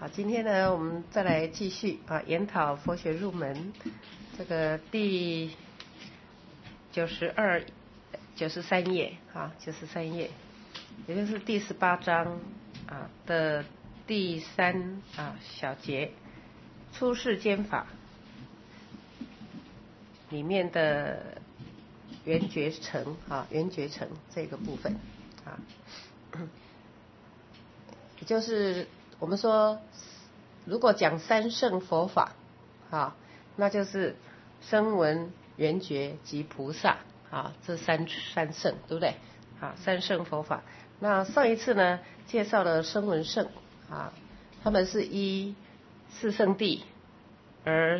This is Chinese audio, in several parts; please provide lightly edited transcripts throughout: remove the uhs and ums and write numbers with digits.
好，今天呢，我们再来继续研讨佛学入门这个第93页93页，也就是第18章的第3小节出世间法里面的缘觉乘缘觉乘这个部分也就是我们说，如果讲三圣佛法那就是声闻、缘觉及菩萨这三圣，对不对？三圣佛法。那上一次呢，介绍了声闻圣他们是依四圣谛而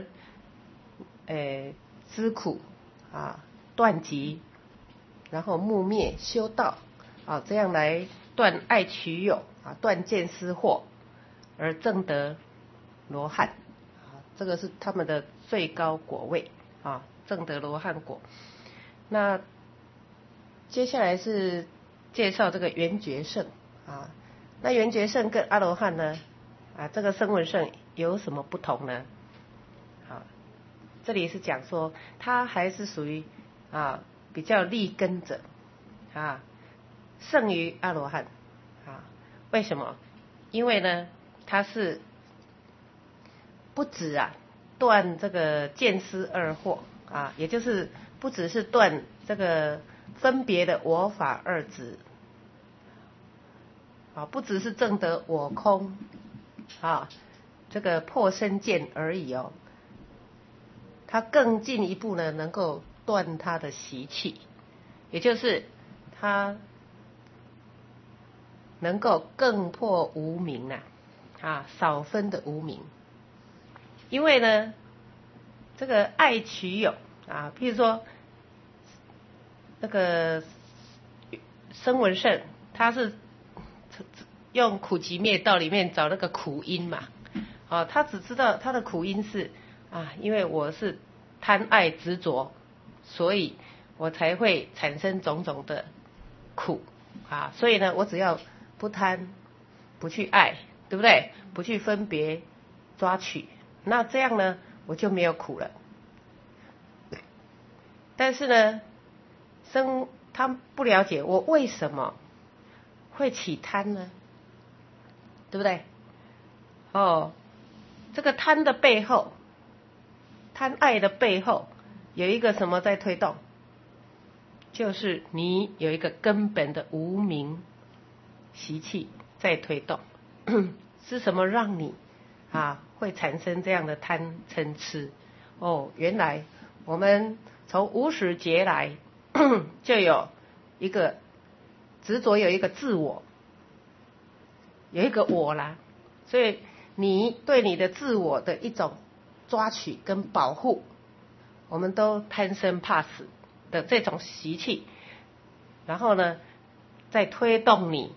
知苦断集，然后慕灭修道这样来断爱取有断见思惑，而证得罗汉这个是他们的最高果位证得罗汉果。那接下来是介绍这个缘觉圣那缘觉圣跟阿罗汉呢这个声闻圣有什么不同呢？这里是讲说他还是属于比较利根者胜于阿罗汉为什么？因为呢他是不止断这个见思二惑也就是不只是断这个分别的我法二执不只是证得我空这个破身见而已他更进一步呢能够断他的习气，也就是他能够更破无明少分的无明。因为呢这个爱取有譬如说那个声闻圣他是用苦集灭道里面找那个苦因嘛他只知道他的苦因是因为我是贪爱执着，所以我才会产生种种的苦所以呢我只要不贪不去爱，对不对？不去分别抓取，那这样呢我就没有苦了。但是呢他不了解我为什么会起贪呢，对不对？这个贪的背后，贪爱的背后有一个什么在推动？就是你有一个根本的无明习气在推动是什么让你会产生这样的贪嗔痴？原来我们从无始劫来就有一个执着，有一个自我，有一个我啦，所以你对你的自我的一种抓取跟保护，我们都贪生怕死的这种习气，然后呢再推动你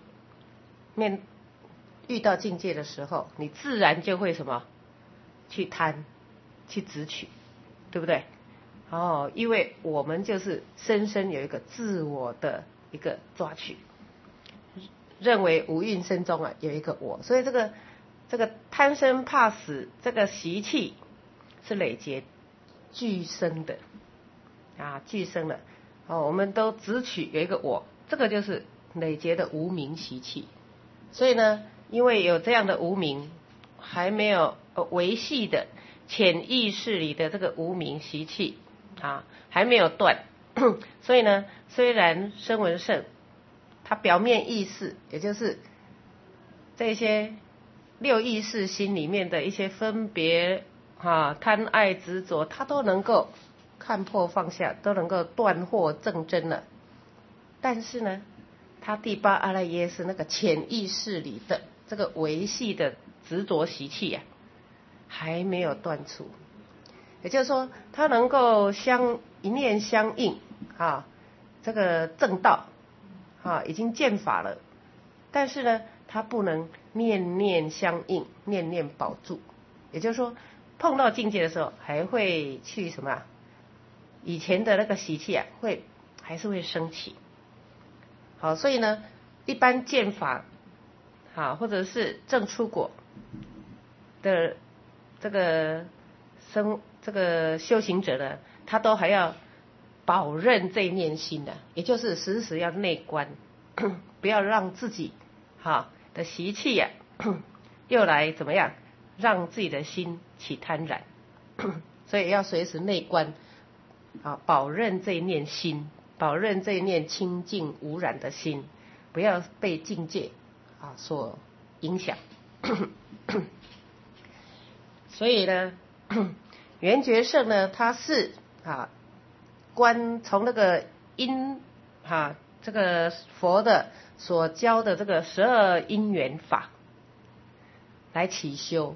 遇到境界的时候，你自然就会什么去贪去执取，对不对？因为我们就是深深有一个自我的一个抓取，认为五蕴身中有一个我，所以这个贪生怕死这个习气是累劫俱生的俱生了我们都执取有一个我，这个就是累劫的无明习气。所以呢因为有这样的无明，还没有维系的潜意识里的这个无明习气还没有断所以呢虽然声闻圣它表面意识，也就是这些六意识心里面的一些分别贪爱执着，它都能够看破放下，都能够断惑正真了。但是呢它第八阿赖耶识那个潜意识里的这个维系的执着习气还没有断除，也就是说它能够一念相应这个正道已经见法了，但是呢它不能念念相应，念念保住。也就是说碰到境界的时候还会去什么以前的那个习气还是会升起。所以呢一般见法或者是证出果的这个修行者呢，他都还要保任这一念心的，也就是时时要内观，不要让自己的习气呀，又来怎么样，让自己的心起贪婪，所以要随时内观，保任这一念心，保任这一念清净无染的心，不要被境界所影响。所以呢，圆觉圣呢，他是从那个这个佛的所教的这个12因缘法来起修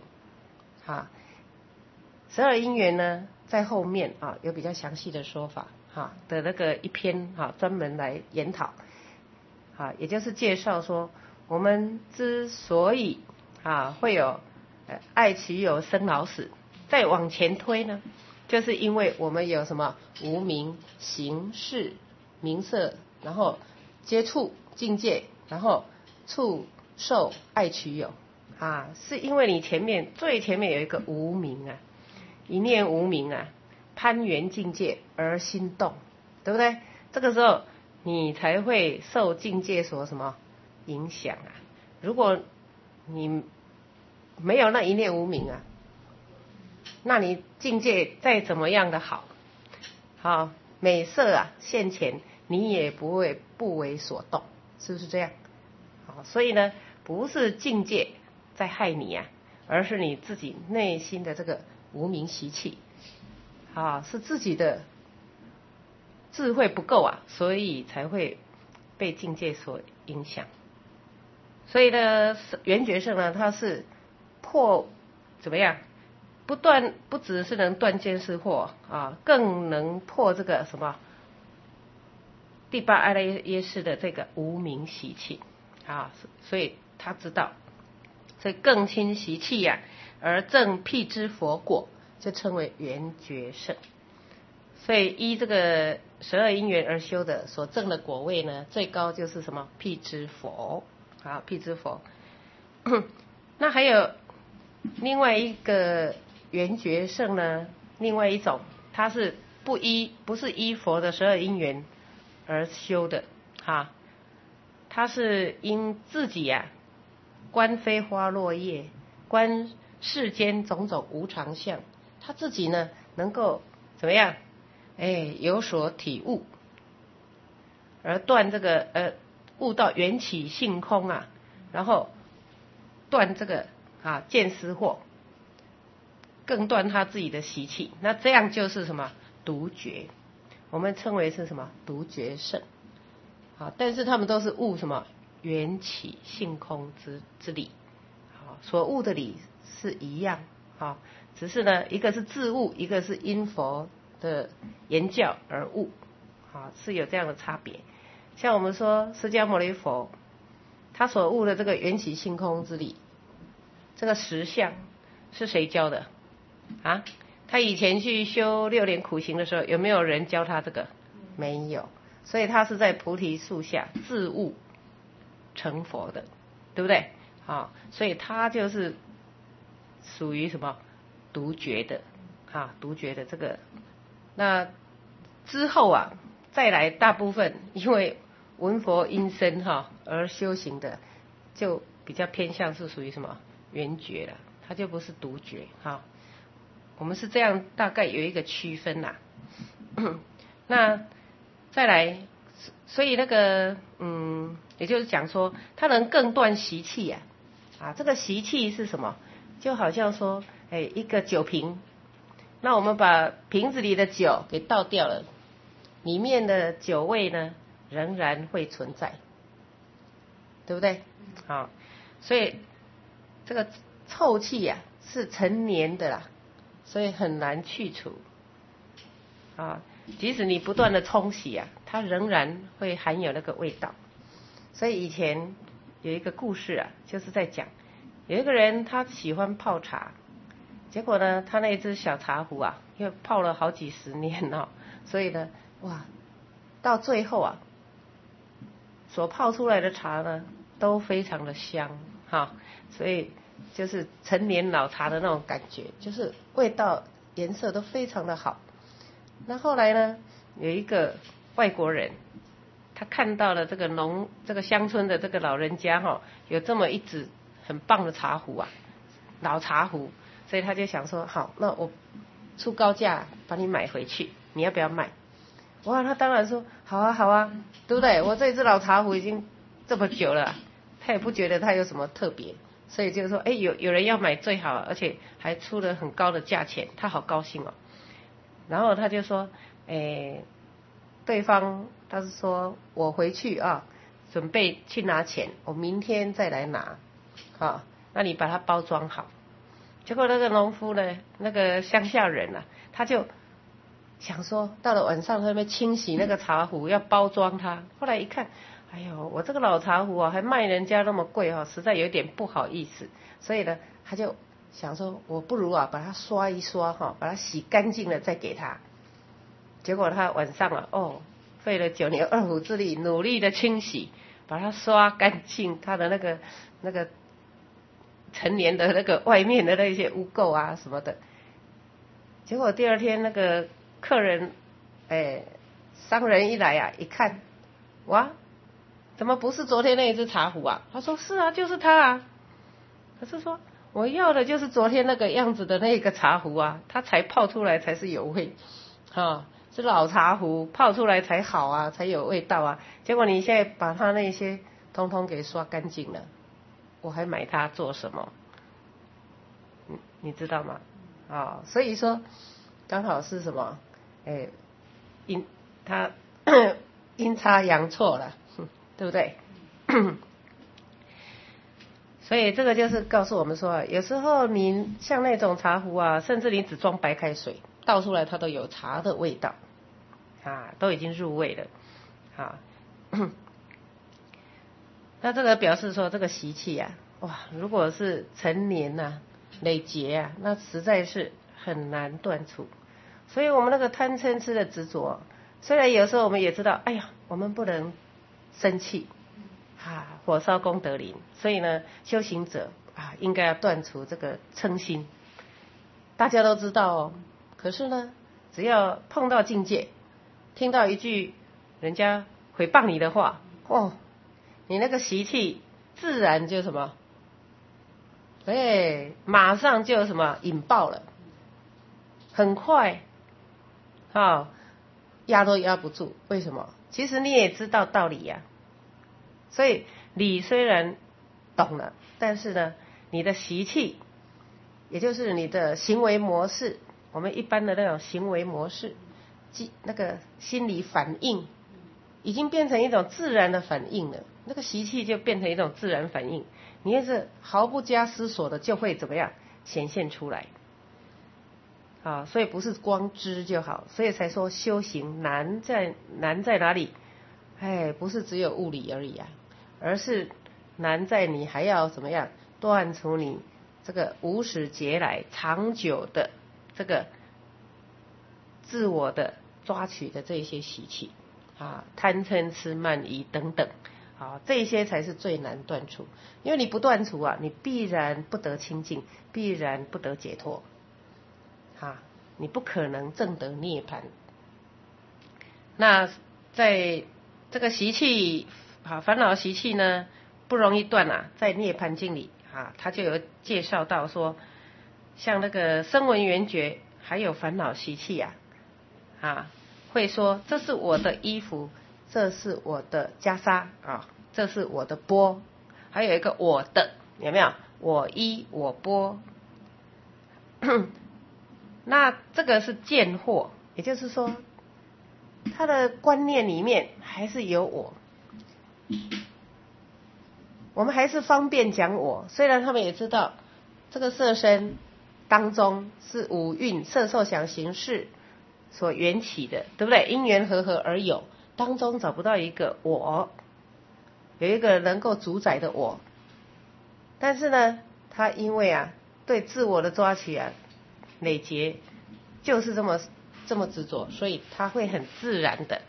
，12因缘呢，在后面有比较详细的说法的那个一篇专门来研讨也就是介绍说，我们之所以会有爱取有生老死，再往前推呢，就是因为我们有什么无明行识名色，然后接触境界，然后触受爱取有是因为你最前面有一个无明一念无明攀缘境界而心动，对不对？这个时候你才会受境界所什么影响如果你没有那一念无明那你境界再怎么样的好美色现前，你也不会不为所动，是不是这样？所以呢，不是境界在害你而是你自己内心的这个无明习气是自己的智慧不够所以才会被境界所影响。所以呢，圆觉圣呢，他是怎么样？不只是能断见思惑更能破这个什么第8阿赖耶识的这个无明习气所以他知道，所以更轻习气而证辟支佛果，就称为圆觉圣。所以依这个12因缘而修的所证的果位呢，最高就是什么辟支佛辟支佛。那还有另外一个圆觉圣呢，另外一种它是不是依佛的12因缘而修的它是因自己观飞花落叶，观世间种种无常相，他自己呢能够怎么样有所体悟，而断这个悟到缘起性空然后断这个见思惑，更断他自己的习气，那这样就是什么独觉，我们称为是什么独觉圣但是他们都是悟什么缘起性空之理所悟的理是一样只是呢一个是自悟，一个是因佛的言教而悟是有这样的差别。像我们说释迦牟尼佛他所悟的这个缘起性空之理，这个实相是谁教的他以前去修6年苦行的时候，有没有人教他这个？没有，所以他是在菩提树下自悟成佛的，对不对所以他就是属于什么独觉的独觉的这个。那之后再来大部分因为闻佛因身而修行的，就比较偏向是属于什么圆觉了，他就不是独觉我们是这样大概有一个区分那再来，所以那个也就是讲说他能更断习气这个习气是什么？就好像说一个酒瓶，那我们把瓶子里的酒给倒掉了，里面的酒味呢仍然会存在，对不对所以这个臭气是陈年的啦，所以很难去除即使你不断的冲洗它仍然会含有那个味道。所以以前有一个故事就是在讲有一个人他喜欢泡茶，结果呢他那只小茶壶因为泡了好几十年所以呢到最后所泡出来的茶呢都非常的香所以就是陈年老茶的那种感觉，就是味道颜色都非常的好。那后来呢，有一个外国人，他看到了这个乡村的这个老人家有这么一只很棒的茶壶啊，老茶壶，所以他就想说，好，那我出高价把你买回去，你要不要卖？哇，他当然说好啊好啊，对不对？我这只老茶壶已经这么久了，他也不觉得它有什么特别，所以就是说，有人要买最好，而且还出了很高的价钱，他好高兴哦。然后他就说，对方他是说我回去啊，准备去拿钱，我明天再来拿，啊，那你把它包装好。结果那个农夫呢，那个乡下人啊，他就想说，到了晚上他们清洗那个茶壶，要包装它。后来一看，哎呦，我这个老茶壶啊，还卖人家那么贵啊，实在有点不好意思。所以呢，他就想说，我不如啊，把它刷一刷把它洗干净了再给他。结果他晚上啊，费了9牛2虎之力，努力的清洗，把它刷干净，它的那个陈年的那个外面的那些污垢啊什么的。结果第二天那个客人，商人一来啊，一看，哇，怎么不是昨天那一只茶壶啊？他说是啊，就是它啊。可是说我要的就是昨天那个样子的那个茶壶啊，它才泡出来才是有味是老茶壶泡出来才好啊，才有味道啊。结果你现在把它那些通通给刷干净了，我还买它做什么？你知道吗？所以说刚好是什么？阴差阳错了，对不对？所以这个就是告诉我们说，有时候你像那种茶壶啊，甚至你只装白开水，倒出来它都有茶的味道都已经入味了那这个表示说，这个习气啊，哇，如果是陈年累劫啊，那实在是很难断除。所以我们那个贪嗔痴的执着，虽然有时候我们也知道，哎呀，我们不能生气火烧功德林，所以呢，修行者应该要断除这个嗔心。大家都知道哦，可是呢，只要碰到境界，听到一句人家诽谤你的话，你那个习气自然就什么，马上就什么引爆了，很快，压都压不住。为什么？其实你也知道道理呀，所以理虽然懂了，但是呢，你的习气，也就是你的行为模式，我们一般的那种行为模式，那个心理反应，已经变成一种自然的反应了。那个习气就变成一种自然反应，你也是毫不加思索的就会怎么样显现出来所以不是光知就好，所以才说修行难在哪里？不是只有物理而已而是难在你还要怎么样断除你这个无始劫来长久的这个自我的抓取的这些习气贪嗔痴慢疑等等这些才是最难断除。因为你不断除你必然不得清净，必然不得解脱你不可能证得涅槃。那在这个习气烦恼习气呢不容易断在涅槃经里他就有介绍到说，像那个声闻缘觉还有烦恼习气会说这是我的衣服，这是我的袈裟这是我的钵，还有一个我的，有没有？我衣我钵那这个是见惑，也就是说他的观念里面还是有我们还是方便讲我，虽然他们也知道这个色身当中是五蕴色受想行识所缘起的，对不对？因缘和合而有，当中找不到一个我，有一个能够主宰的我。但是呢，他因为对自我的抓取累劫就是这么执着，所以他会很自然的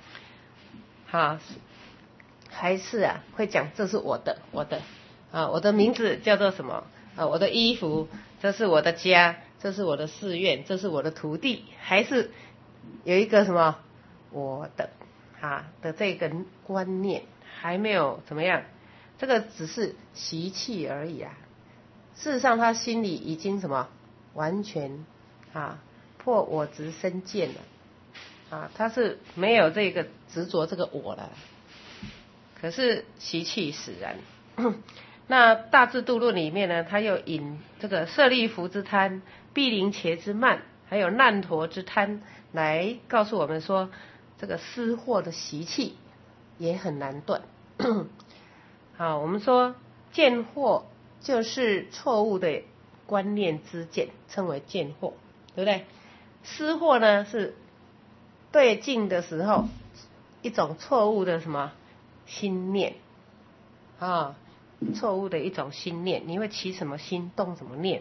还是会讲这是我的我的名字叫做什么？ 我的衣服，这是我的家，这是我的寺院，这是我的土地，还是有一个什么我的的这个观念还没有怎么样，这个只是习气而已啊。事实上他心里已经什么完全破我执身见了他是没有这个执着这个我了，可是习气使然。那大智度论里面呢，他又引这个舍利弗之贪、毗陵伽之慢，还有难陀之贪，来告诉我们说，这个私货的习气也很难断。好，我们说见惑就是错误的观念之见，称为见惑，对不对？私货呢是对境的时候一种错误的什么心念错误的一种心念，你会起什么心动什么念。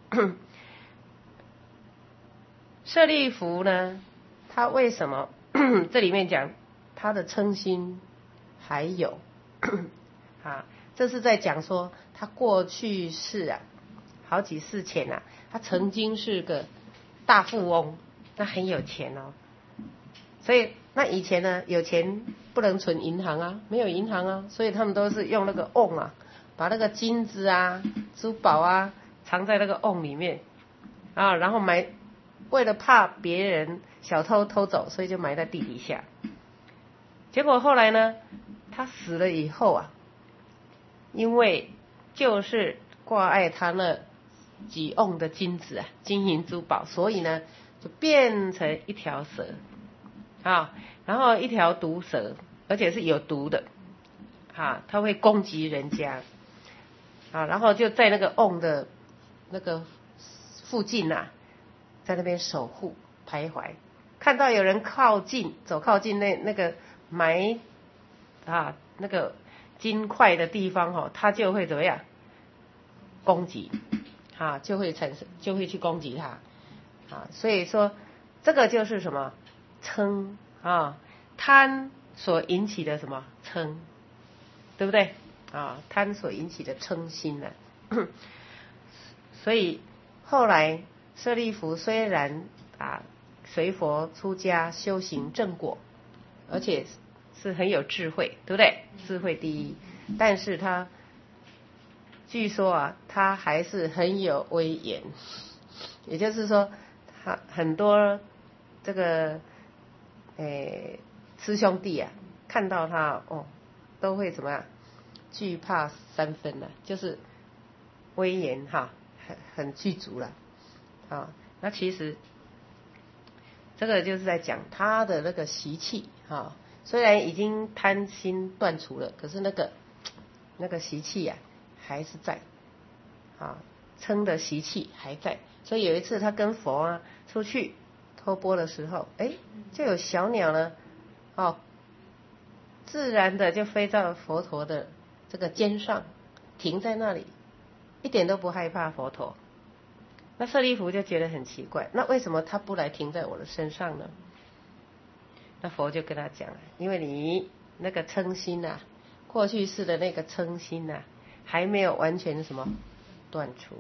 舍利弗呢，他为什么这里面讲他的嗔心还有这是在讲说他过去世好几世前他曾经是个大富翁，那很有钱所以那以前呢，有钱不能存银行没有银行所以他们都是用那个瓮把那个金子珠宝藏在那个瓮里面然后为了怕别人小偷偷走，所以就埋在地底下。结果后来呢，他死了以后因为就是挂碍他那几瓮的金子金银珠宝，所以呢就变成一条蛇然后一条毒蛇，而且是有毒的它会攻击人家然后就在那个瓮的那个附近在那边守护徘徊，看到有人靠近那个埋那个金块的地方他就会怎么样攻击就会去攻击他所以说这个就是什么嗔贪所引起的什么嗔，对不对贪所引起的嗔心所以后来舍利弗虽然随佛出家修行正果，而且是很有智慧，对不对？智慧第一，但是他据说他还是很有威严，也就是说他很多这个师兄弟看到他都会怎么样惧怕三分就是威严很具足了那其实这个就是在讲他的那个习气虽然已经贪心断除了，可是那个习气还是在嗔的习气还在。所以有一次他跟佛出去托钵的时候，就有小鸟呢自然的就飞到佛陀的这个肩上，停在那里，一点都不害怕佛陀。那舍利弗就觉得很奇怪，那为什么他不来停在我的身上呢？那佛就跟他讲因为你那个嗔心过去世的那个嗔心还没有完全什么断除。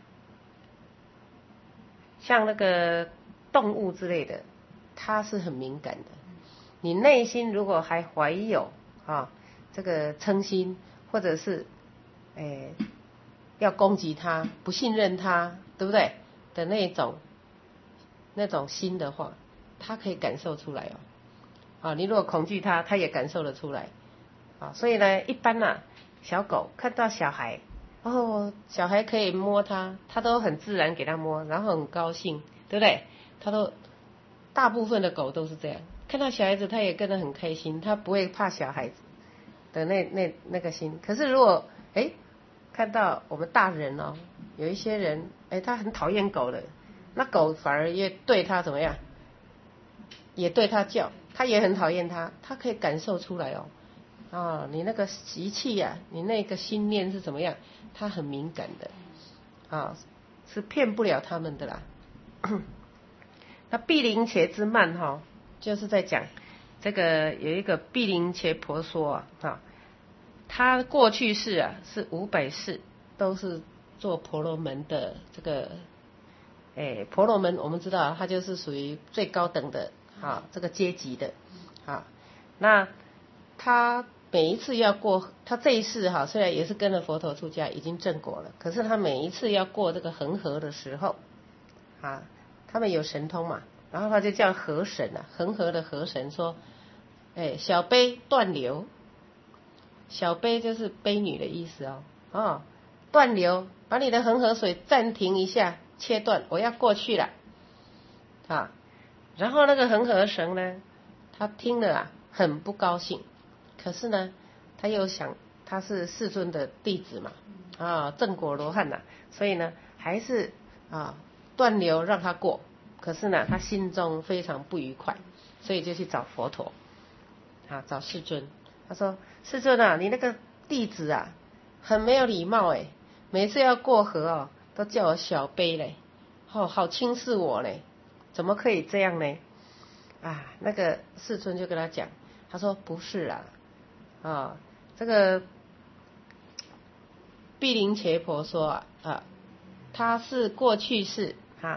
像那个动物之类的，它是很敏感的，你内心如果还怀有这个嗔心，或者是要攻击它、不信任它，对不对的那种心的话，它可以感受出来你如果恐惧它，它也感受得出来所以呢，一般小狗看到小孩小孩可以摸它都很自然给它摸，然后很高兴，对不对？大部分的狗都是这样，看到小孩子它也跟得很开心，它不会怕小孩子的那个心。可是如果看到我们大人有一些人他很讨厌狗的，那狗反而也对他怎么样，也对他叫，他也很讨厌他，他可以感受出来你那个习气你那个心念是怎么样，他很敏感的是骗不了他们的啦。那毗陵伽之慢就是在讲这个有一个毗陵伽婆娑他过去世是500世都是做婆罗门的这个，婆罗门我们知道他就是属于最高等的这个阶级的那他每一次要过，他这一世虽然也是跟着佛陀出家，已经证果了，可是他每一次要过这个恒河的时候他们有神通嘛，然后他就叫河神恒河的河神说，小悲断流，小悲就是悲女的意思断流，把你的恒河水暂停一下，切断，我要过去了然后那个恒河神呢，他听了很不高兴，可是呢他又想他是世尊的弟子嘛正果罗汉所以呢还是断流让他过，可是呢他心中非常不愉快，所以就去找佛陀找世尊。他说，世尊你那个弟子很没有礼貌每次要过河都叫我小悲嘞好轻视我嘞，怎么可以这样呢那个世尊就跟他讲，他说不是啦这个毗陵伽婆说他是过去世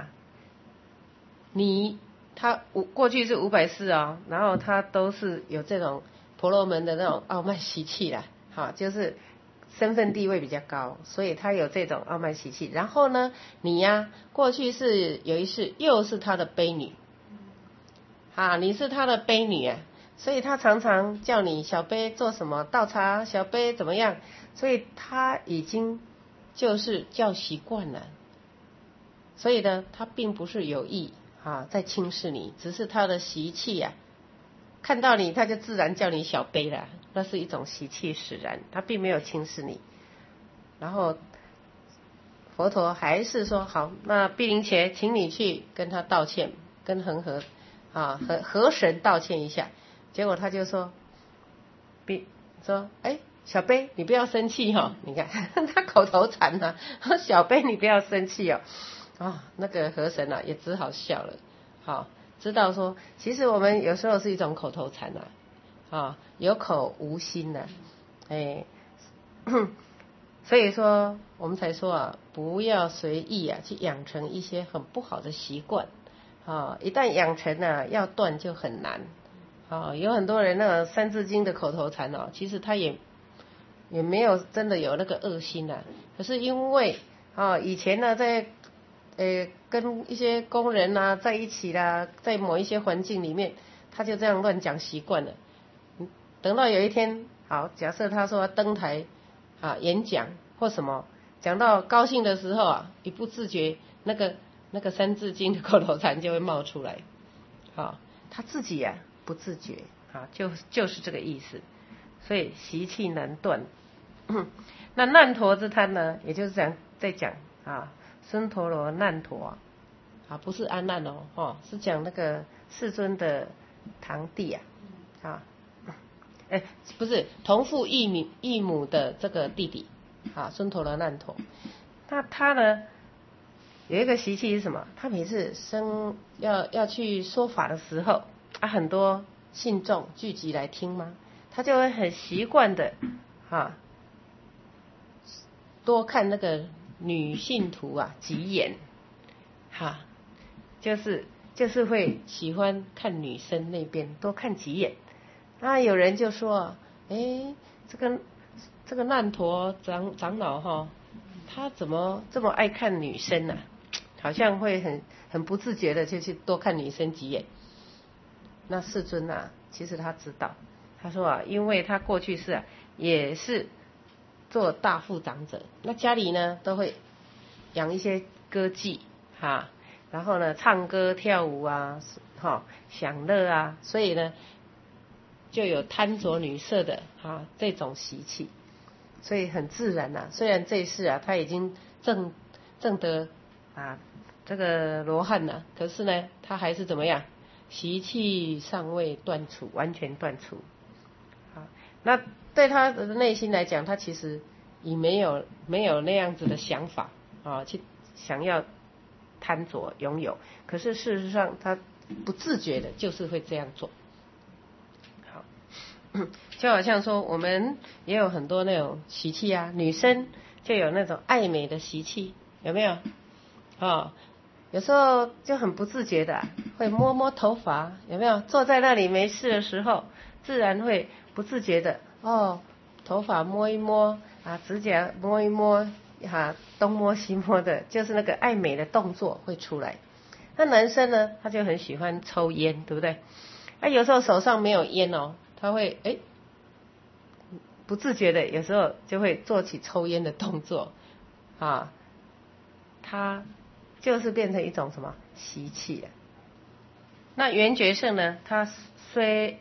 他过去是500世然后他都是有这种婆罗门的那种傲慢习气啦就是身份地位比较高，所以他有这种傲慢习气。然后呢你过去是有一世又是他的悲女你是他的悲女所以他常常叫你小悲做什么倒茶，小悲怎么样，所以他已经就是叫习惯了，所以呢他并不是有意在轻视你，只是他的习气看到你他就自然叫你小悲了，那是一种习气使然，他并没有轻视你。然后佛陀还是说，好，那毗陵伽请你去跟他道歉，跟恒河河神道歉一下。结果他就说小悲你不要生气你看他口头禅小悲你不要生气那个河神也只好笑了知道说其实我们有时候是一种口头禅有口无心所以说我们才说不要随意去养成一些很不好的习惯一旦养成要断就很难有很多人那个三字经的口头禅其实他也没有真的有那个恶心可是因为以前呢在跟一些工人在一起啦，在某一些环境里面他就这样乱讲习惯了，等到有一天好，假设他说登台演讲或什么，讲到高兴的时候一不自觉那个三字经的口头禅就会冒出来他自己不自觉就是这个意思。所以习气难断那难陀之贪呢，也就是在讲孙陀罗难陀不是阿难是讲那个世尊的堂弟不是同父异母的这个弟弟孙陀罗难陀。那他呢有一个习气是什么？他每次要去说法的时候很多信众聚集来听吗？他就会很习惯的多看那个女信徒几眼就是会喜欢看女生那边多看几眼。那有人就说这个难陀长老他怎么这么爱看女生好像会很不自觉的就去多看女生几眼。那世尊其实他知道，他说因为他过去是也是做大富长者，那家里呢都会养一些歌妓然后呢唱歌跳舞享乐所以呢就有贪着女色的这种习气，所以很自然虽然这一世他已经证得这个罗汉可是呢他还是怎么样，习气尚未断除，完全断除那对他的内心来讲，他其实也没有那样子的想法去想要贪着拥有，可是事实上他不自觉的就是会这样做。就好像说我们也有很多那种习气女生就有那种爱美的习气，有没有？有时候就很不自觉的会摸摸头发，有没有？坐在那里没事的时候，自然会不自觉的头发摸一摸指甲摸一摸东摸西摸的，就是那个爱美的动作会出来。那男生呢，他就很喜欢抽烟，对不对？有时候手上没有烟他会不自觉的，有时候就会做起抽烟的动作他就是变成一种什么习气那圆觉圣呢，他虽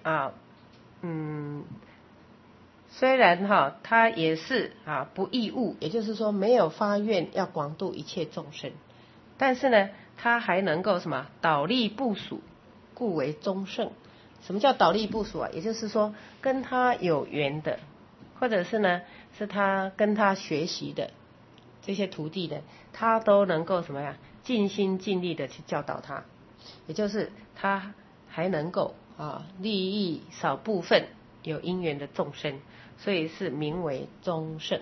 然他也是不异物，也就是说没有发愿要广度一切众生，但是呢，他还能够什么导力部属，故为中圣。什么叫导力部属也就是说跟他有缘的，或者是呢是他跟他学习的这些徒弟呢，他都能够什么呀尽心尽力的去教导他，也就是他还能够利益少部分有因缘的众生，所以是名为中圣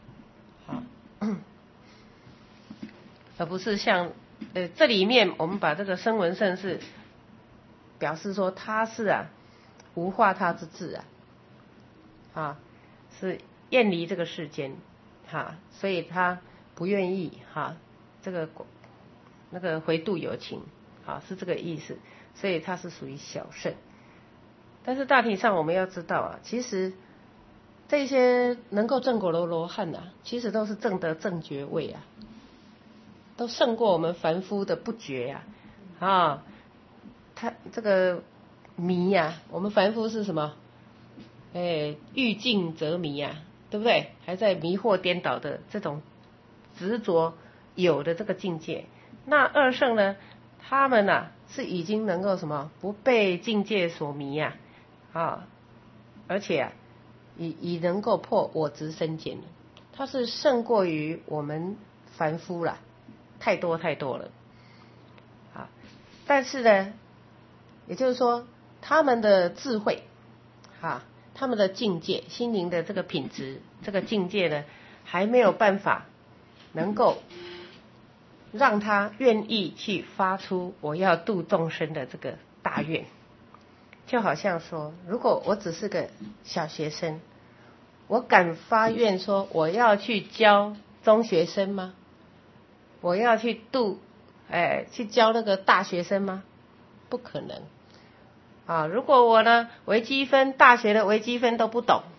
而不是像这里面我们把这个声闻圣是表示说他是无化他之智是厌离这个世间所以他不愿意这个那个回度有情是这个意思，所以他是属于小圣。但是大体上我们要知道其实这些能够证果的罗汉其实都是证得正觉位都胜过我们凡夫的不觉他这个迷我们凡夫是什么欲尽则迷对不对？还在迷惑颠倒的这种执着有的这个境界。那二圣呢，他们是已经能够什么不被境界所迷而且已能够破我执身见了，他是胜过于我们凡夫了，太多太多了但是呢，也就是说他们的智慧他们的境界心灵的这个品质这个境界呢，还没有办法能够让他愿意去发出我要度众生的这个大愿。就好像说，如果我只是个小学生，我敢发愿说我要去教中学生吗？我要去去教那个大学生吗？不可能如果我呢微积分大学的微积分都不懂，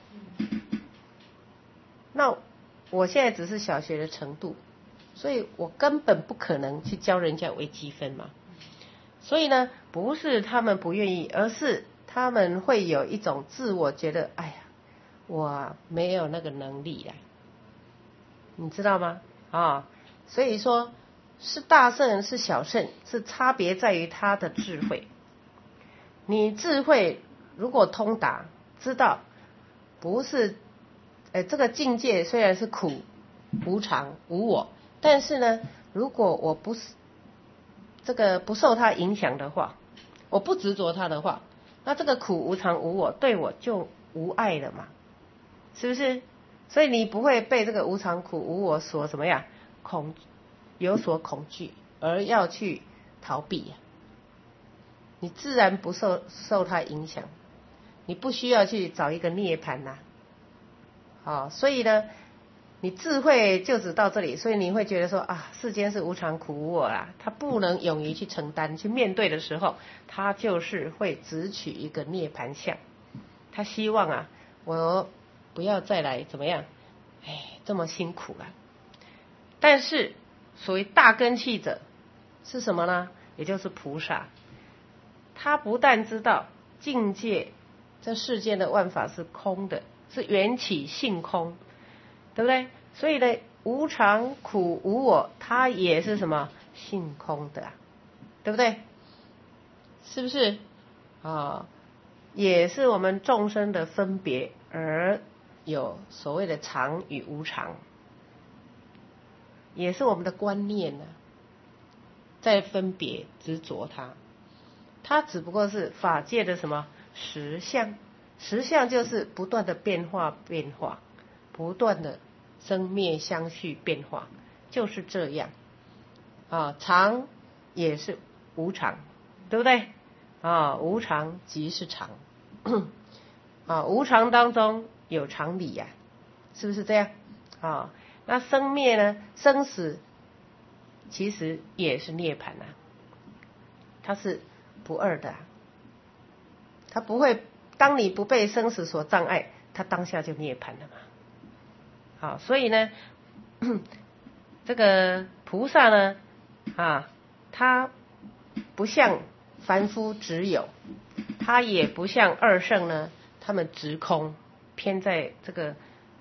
那我现在只是小学的程度，所以我根本不可能去教人家微积分嘛。所以呢，不是他们不愿意，而是他们会有一种自我觉得我没有那个能力你知道吗所以说是大圣是小圣，是差别在于他的智慧。你智慧如果通达，知道不是这个境界虽然是苦无常无我，但是呢，如果我不是这个不受它影响的话，我不执着它的话，那这个苦无常无我对我就无碍了嘛，是不是？所以你不会被这个无常苦无我所怎么样有所恐惧而要去逃避你自然不受它影响，你不需要去找一个涅槃所以呢你智慧就只到这里，所以你会觉得说世间是无常苦无我他不能勇于去承担去面对的时候，他就是会只取一个涅槃相，他希望我不要再来怎么样这么辛苦了。但是所谓大根器者是什么呢？也就是菩萨，他不但知道境界这世间的万法是空的，是缘起性空，对不对？所以呢无常苦无我它也是什么性空的对不对？是不是也是我们众生的分别而有所谓的常与无常，也是我们的观念在分别执着它只不过是法界的什么实相，实相就是不断的变化不断的生灭相续变化，就是这样啊。常也是无常，对不对啊？无常即是常啊，无常当中有常理呀，是不是这样啊？那生灭呢？生死其实也是涅槃啊，它是不二的啊，它不会，当你不被生死所障碍，它当下就涅槃了嘛。好，所以呢，这个菩萨呢，他不像凡夫执有，他也不像二圣呢，他们执空，偏在这个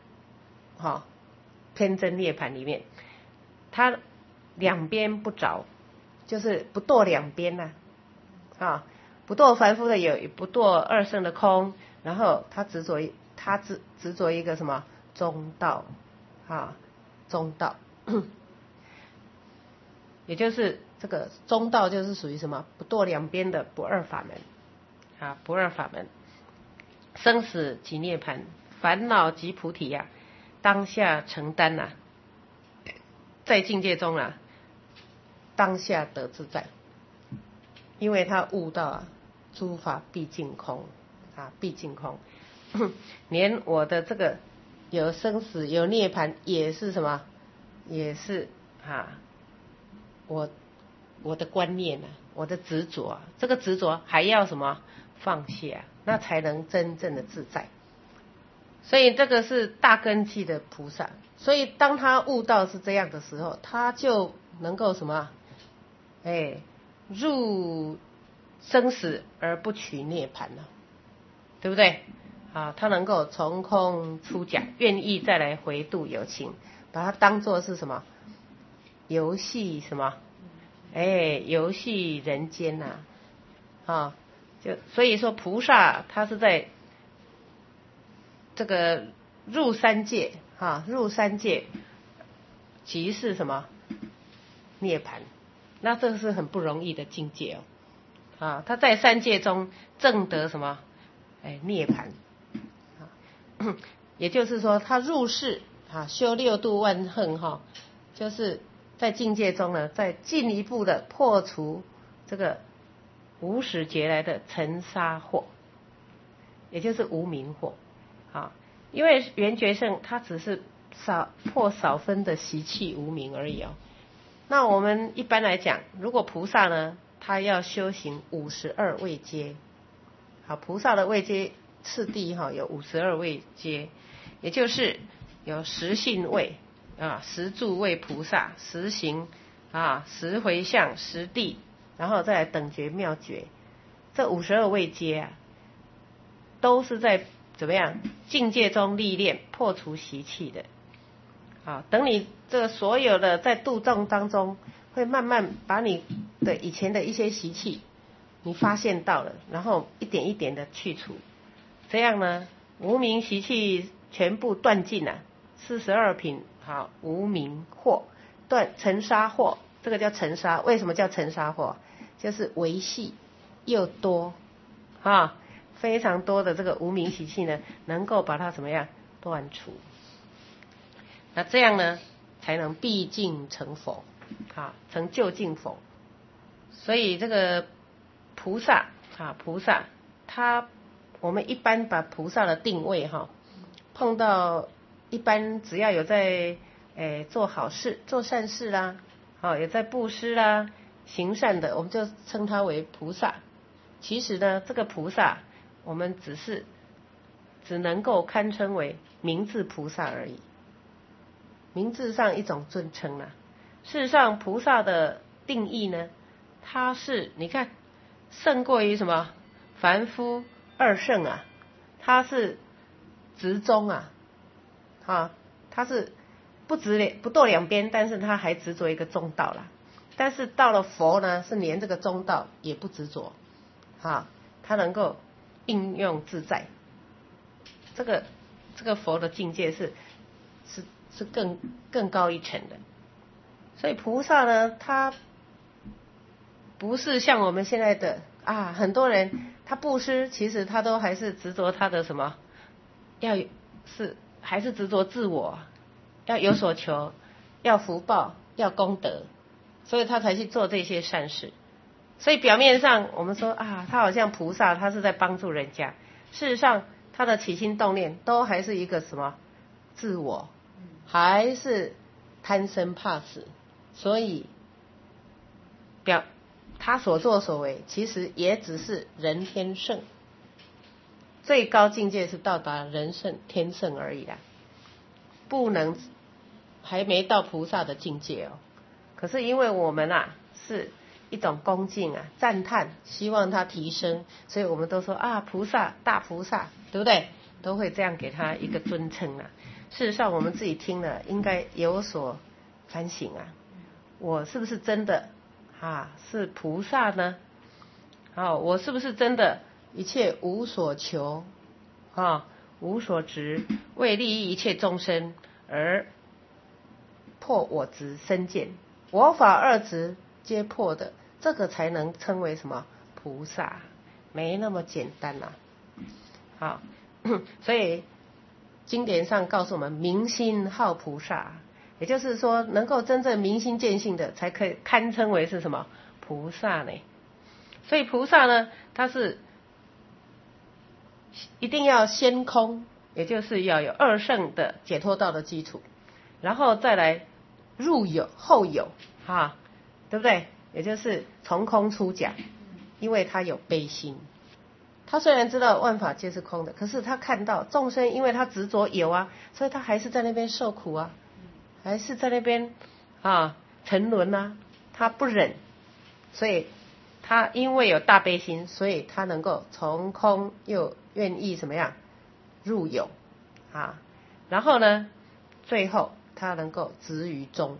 偏真涅槃里面，他两边不着，就是不堕两边呐，不堕凡夫的有，也不堕二圣的空，然后他执着一个什么中道中道，也就是这个中道就是属于什么不堕两边的不二法门不二法门，生死即涅槃，烦恼即菩提呀，当下承担呐，在境界中当下得自在，因为他悟到诸法毕竟空毕竟空，连我的这个有生死有涅槃也是什么，也是我的观念我的执着这个执着还要什么放下，那才能真正的自在。所以这个是大根器的菩萨，所以当他悟到是这样的时候，他就能够什么入生死而不取涅槃了，对不对他能够从空出假，愿意再来回度有情，把它当作是什么游戏，什么游戏人间就所以说菩萨他是在这个入三界入三界即是什么涅槃，那这是很不容易的境界他在三界中证得什么涅槃也就是说他入世修六度万恨就是在境界中呢，再进一步的破除这个无始劫来的尘沙惑，也就是无明惑因为圆觉圣他只是破少分的习气无明而已那我们一般来讲，如果菩萨呢，他要修行52位阶菩萨的位阶次第有52位阶，也就是有十信位十住位菩萨，十行十回向，十地，然后再来等觉妙觉，这52位阶都是在怎么样境界中历练破除习气的等你这个所有的在度众当中，会慢慢把你的以前的一些习气你发现到了，然后一点一点的去除，这样呢无明习气全部断尽42品无明惑，断尘沙惑，这个叫尘沙。为什么叫尘沙惑？就是维系又多非常多的这个无明习气呢，能够把它怎么样断除，那这样呢才能毕竟成佛成就近佛。所以这个菩萨我们一般把菩萨的定位碰到一般只要有在做好事做善事啦有在布施啦行善的，我们就称他为菩萨。其实呢这个菩萨我们只能够堪称为名字菩萨而已，名字上一种尊称事实上菩萨的定义呢，它是你看胜过于什么凡夫二圣他是执中他是不堕两边，但是他还执着一个中道啦。但是到了佛呢，是连这个中道也不执着他能够应用自在，这个佛的境界是更高一层的。所以菩萨呢，他不是像我们现在的很多人他布施，其实他都还是执着他的什么，还是执着自我要有所求，要福报，要功德，所以他才去做这些善事。所以表面上我们说啊，他好像菩萨，他是在帮助人家，事实上他的起心动念都还是一个什么自我，还是贪生怕死，所以他所作所为其实也只是人天圣，最高境界是到达人圣天圣而已啦，不能还没到菩萨的境界哦。可是因为我们啊是一种恭敬啊，赞叹，希望他提升，所以我们都说啊，菩萨大菩萨，对不对？都会这样给他一个尊称啊。事实上我们自己听了应该有所反省啊，我是不是真的是菩萨呢？我是不是真的一切无所求无所执，为利益一切众生而破我执身见，我法二执皆破的，这个才能称为什么菩萨？没那么简单好，所以经典上告诉我们，明心好菩萨，也就是说能够真正明心见性的才可以堪称为是什么菩萨呢？所以菩萨呢，他是一定要先空，也就是要有二圣的解脱道的基础，然后再来入有后有对不对？也就是从空出假，因为他有悲心。他虽然知道万法皆是空的，可是他看到众生因为他执着有所以他还是在那边受苦还是在那边沉沦他不忍，所以他因为有大悲心，所以他能够从空又愿意怎么样入有然后呢最后他能够止于中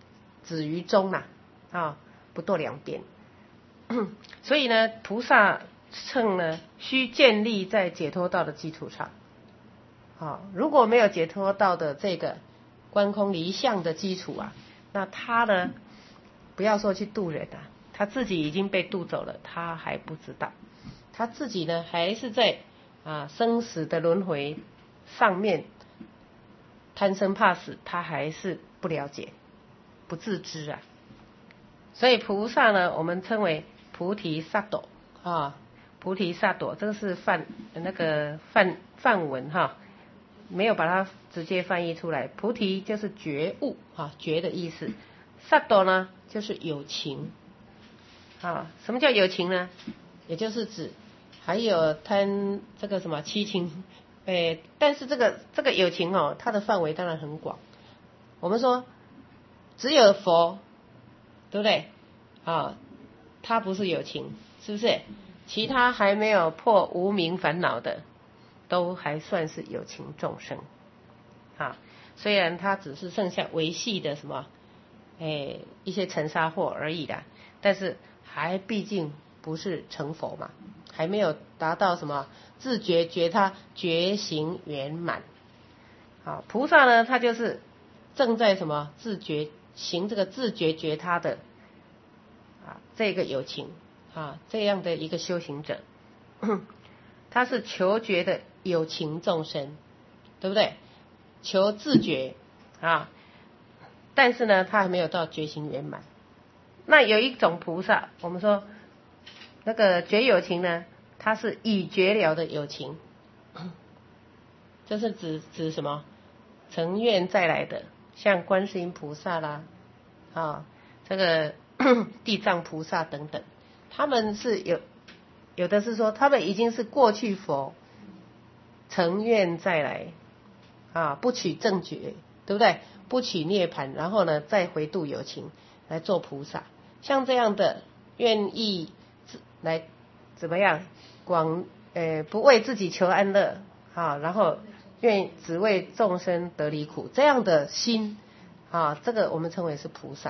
不堕两边。所以呢菩萨乘呢需建立在解脱道的基础上如果没有解脱道的这个观空离相的基础那他呢不要说去度人他自己已经被渡走了，他还不知道，他自己呢还是在生死的轮回上面贪生怕死，他还是不了解不自知所以菩萨呢我们称为菩提萨埵菩提萨埵，这个是梵文没有把它直接翻译出来。菩提就是觉悟觉的意思，萨埵呢就是有情什么叫有情呢？也就是指还有贪这个什么七情但是这个有情它的范围当然很广。我们说只有佛，对不对他不是有情，是不是？其他还没有破无明烦恼的都还算是有情众生虽然他只是剩下维系的什么一些尘沙惑而已的，但是还毕竟不是成佛嘛，还没有达到什么自觉觉他觉行圆满菩萨呢他就是正在什么自觉行这个自觉觉他的这个有情这样的一个修行者，他是求觉的有情众生，对不对？求自觉但是呢他还没有到觉行圆满。那有一种菩萨，我们说那个觉有情呢，他是已觉了的有情，这是指什么？成愿再来的，像观世音菩萨啦这个地藏菩萨等等，他们是有的是说他们已经是过去佛，成愿再来不取正觉，对不对？不取涅槃，然后呢再回度有情来做菩萨。像这样的愿意来怎么样不为自己求安乐然后只为众生得离苦，这样的心这个我们称为是菩萨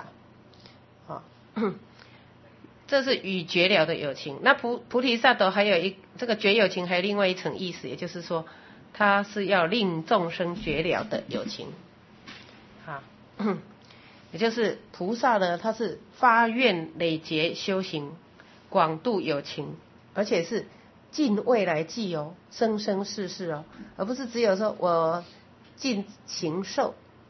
这是已觉了的有情。那菩提萨埵还有这个觉有情，还有另外一层意思，也就是说他是要令众生觉了的有情也就是菩萨呢他是发愿累劫修行，广度有情，而且是尽未来际生生世世而不是只有说我尽形寿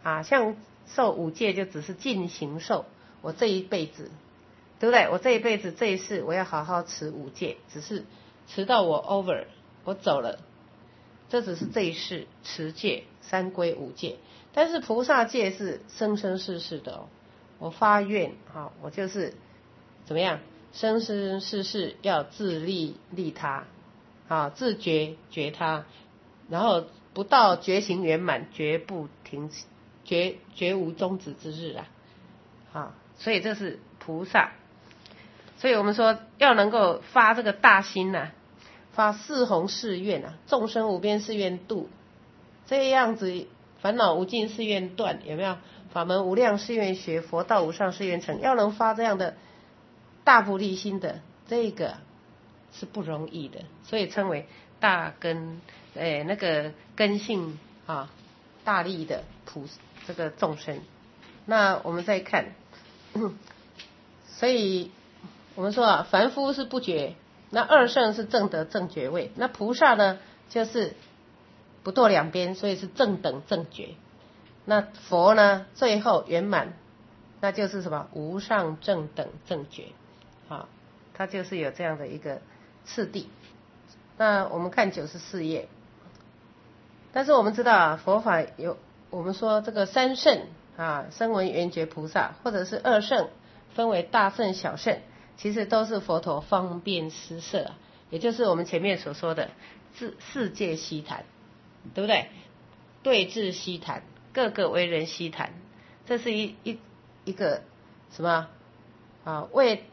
啊，像受五戒就只是尽行受，我这一辈子，对不对？我这一辈子这一世我要好好持五戒，只是持到我 over， 我走了，这只是这一世持戒三归五戒。但是菩萨戒是生生世世的哦，我发愿啊，我就是怎么样，生生世世要自利利他啊，自觉觉他，然后不到觉行圆满，绝不停止，绝无终止之日啊！啊，所以这是菩萨。所以我们说要能够发这个大心呐，发四弘誓愿啊，众生无边誓愿度，这样子烦恼无尽誓愿断，有没有？法门无量誓愿学，佛道无上誓愿成。要能发这样的大菩提心的，这个是不容易的，所以称为大根，那个根性啊，大力的这个众生。那我们再看，所以我们说啊，凡夫是不觉，那二圣是正得正觉位，那菩萨呢就是不堕两边，所以是正等正觉。那佛呢最后圆满，那就是什么无上正等正觉啊，它就是有这样的一个次第。那我们看94页，但是我们知道啊，佛法有我们说这个三圣啊，声闻缘觉菩萨，或者是二圣，分为大圣小圣，其实都是佛陀方便施设啊，也就是我们前面所说的世界悉谈，对不对？对治悉谈，各个为人悉谈，这是一个什么啊？为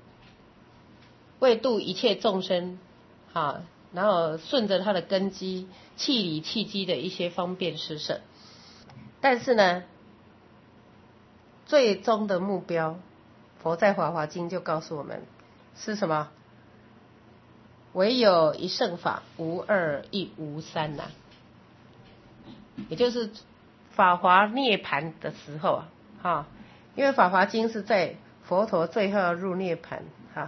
度一切众生啊，然后顺着他的根基、气理气机的一些方便施设。但是呢，最终的目标，佛在《法华经》就告诉我们是什么？唯有一乘法，无二亦无三呐、也就是法华涅盘的时候啊，因为《法华经》是在佛陀最后要入涅盘哈，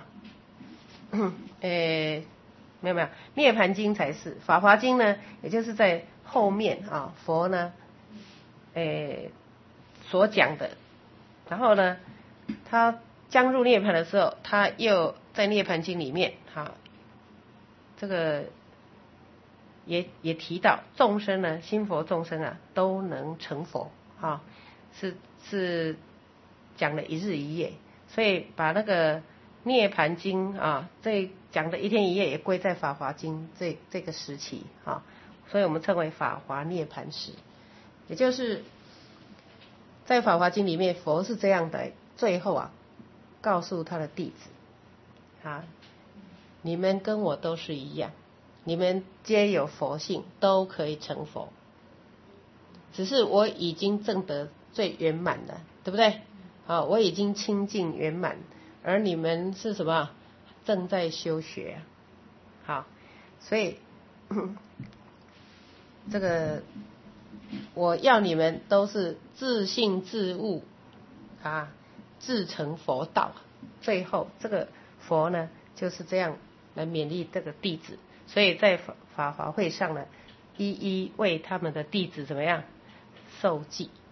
没有，涅盘经才是，法华经呢，也就是在后面啊，佛呢，所讲的。然后呢，他将入涅盘的时候，他又在涅盘经里面这个也提到众生呢，心佛众生啊，都能成佛啊，是讲了一日一夜，所以把那个涅盘经啊，这讲的一天一夜也归在法华经这个时期啊，所以我们称为法华涅盘时，也就是在法华经里面，佛是这样的，最后啊，告诉他的弟子啊，你们跟我都是一样，你们皆有佛性，都可以成佛，只是我已经证得最圆满了，对不对？啊，我已经清净圆满，而你们是什么？正在修学。好，所以这个我要你们都是自信自悟啊，自成佛道。最后这个佛呢，就是这样来勉励这个弟子，所以在法华会上呢，一一为他们的弟子怎么样受记。